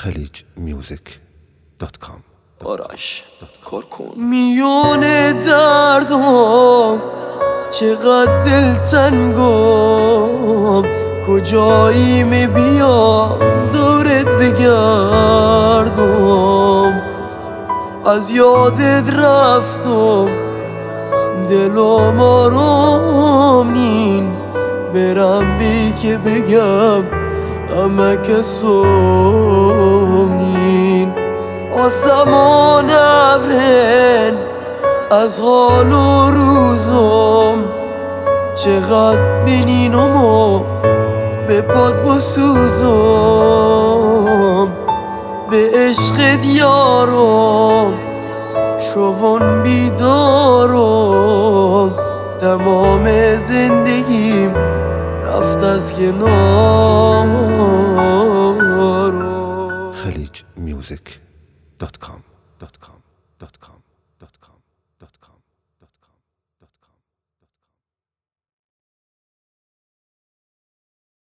خلیجمیوزیک.com آرش کارکن میون دردم چقدر دلتنگم کجایی می بیام دورت بگردم از یادت رفتم دلم آروم نین برم بی که بگم همه کسوم نین آسمان ابرن از حال و روزم چقدر بینینم و به پاد بسوزم به عشق یارم شوون بیدارم تمام زندگیم رفت از کنارم خلیجمیوزیک.com